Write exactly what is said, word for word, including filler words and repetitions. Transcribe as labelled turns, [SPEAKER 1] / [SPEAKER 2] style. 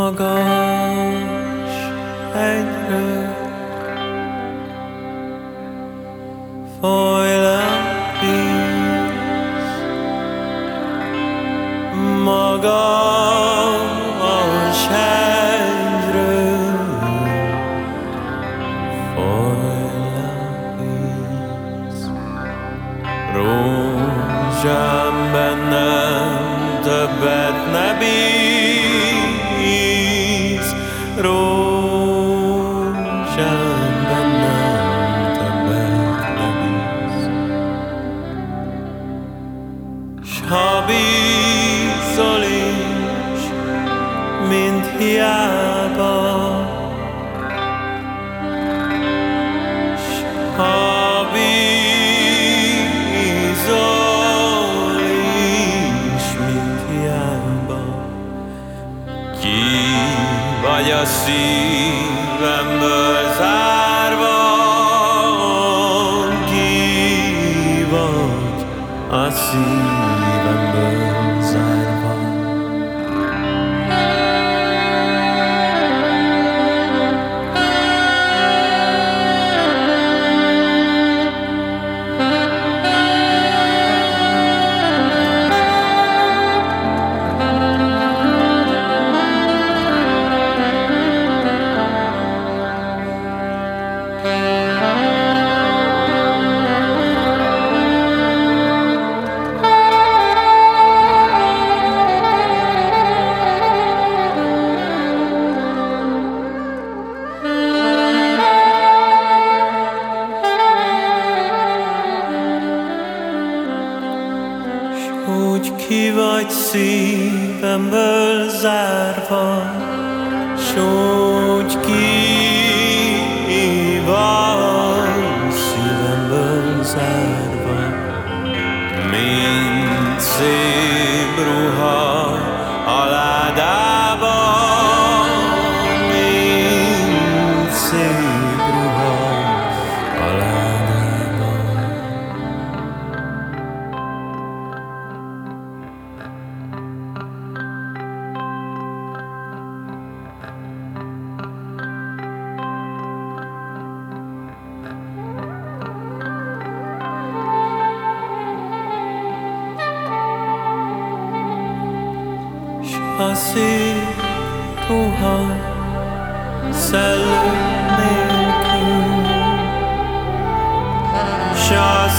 [SPEAKER 1] Magas hegyről folyt le víz, magas hegyről folyt le víz. Rózsám bennem többet ne bíz, rózsám bennem többet ne bíz. S ha bízol is, mind hiába, s ha bízol is, mind hiába, ki vagy a szívemből zárva, ki vagy a szívemből zárva. Úgy ki vagy szívemből zárva, s úgy ki vagy szívemből zárva, mint szép ruha a ládában, mint szép ruha a ládában. A szép ruha szellő nélkül, s a